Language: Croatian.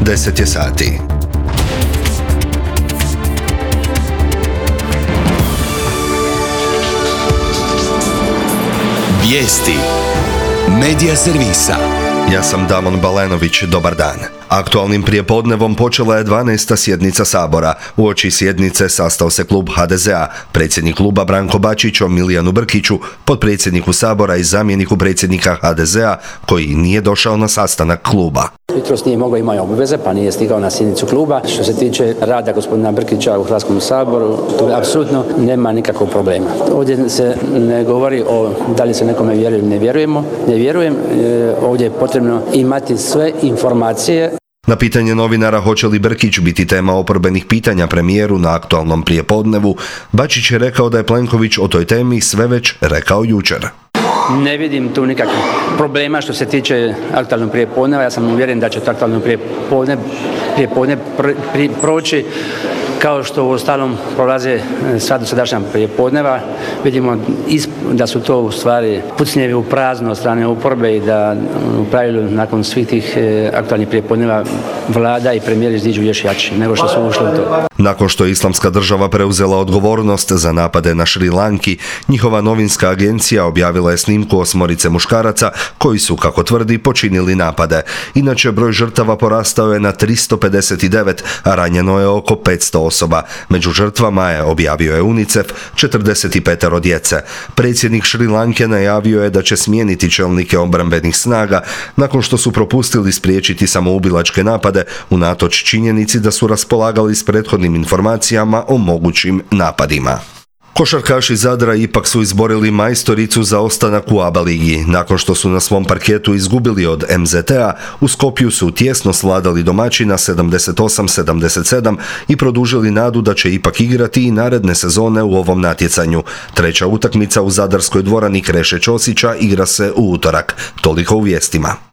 10 je sati. Vijesti Medija servisa. Ja sam Damon Balenović, dobar dan. Aktualnim prijepodnevom počela je 12. sjednica Sabora. Uoči sjednice sastao se klub HDZ-a, predsjednik kluba Branko Bačić o Milijanu Brkiću, potpredsjedniku Sabora i zamjeniku predsjednika HDZ-a, koji nije došao na sastanak kluba. Jutros nije mogao, imao obveze, pa nije stigao na sjednicu kluba. Što se tiče rada gospodina Brkića u Hrvatskom saboru, to apsolutno nema nikakvog problema. Ovdje se ne govori o da li se nekome vjeruje ili ne vjerujem. Ovdje je potrebno imati sve informacije. Na pitanje novinara hoće li Brkić biti tema oporbenih pitanja premijeru na aktualnom prijepodnevu, Bačić je rekao da je Plenković o toj temi sve već rekao jučer. Ne vidim tu nikakvih problema što se tiče aktualnog prijepodneva. Ja sam uvjeren da će to aktualno prijepodne proći kao što u ostalom prolaze sva dosadašnja prijepodneva. Vidimo da su to u stvari pucnjevi u prazno od strane oporbe i da u pravilu nakon svih tih aktualnih prijepodneva Vlada i premijer iziđu još jači nego što su ušli u to. Nakon što je Islamska država preuzela odgovornost za napade na Šri Lanki, njihova novinska agencija objavila je snimku 8 muškaraca koji su, kako tvrdi, počinili napade. Inače, broj žrtava porastao je na 359, a ranjeno je oko 500 osoba. Među žrtvama je, objavio je UNICEF, 45 djece. Predsjednik Šri Lanke najavio je da će smijeniti čelnike obrambenih snaga nakon što su propustili spriječiti samoubilačke napade unatoč činjenici da su raspolagali s prethodnim informacijama o mogućim napadima. Košarkaši Zadra ipak su izborili majstoricu za ostanak u ABA ligi. Nakon što su na svom parketu izgubili od MZT-a, u Skopju su tjesno svladali domaćina 78-77 i produžili nadu da će ipak igrati i naredne sezone u ovom natjecanju. Treća utakmica u zadarskoj dvorani Kreše Ćosića igra se u utorak. Toliko u vijestima.